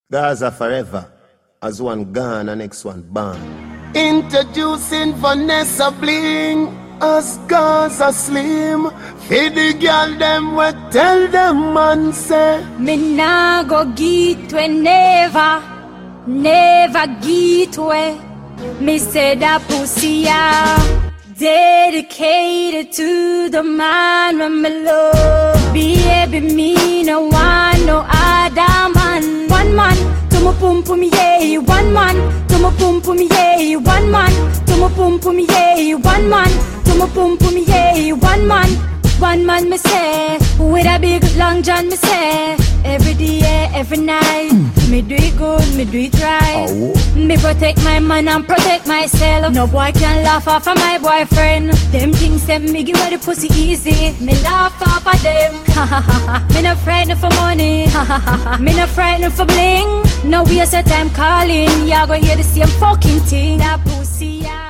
Gaza forever, as one gone and next one born. Introducing Vanessa Bling as Gaza Slim. Feed the girl them we tell them man say me nah go get we never get we. Me say that pussy dedicated to the man when me love. Baby, me no want no other man. One man to my pum pum yeah. One man to my pum pum yeah. One man to my pum pum yeah. One man to my pum pum yeah. One man me say, with a big long john me say, every day, every night, me do it good, me do it right. Me protect my man and protect myself. No boy can laugh off of my boyfriend. Them things that me give her the pussy easy. Me laugh off of them. Me not frightened for money. Me not frightened for bling. No waste of time calling. Y'all gonna hear the same fucking thing. That pussy.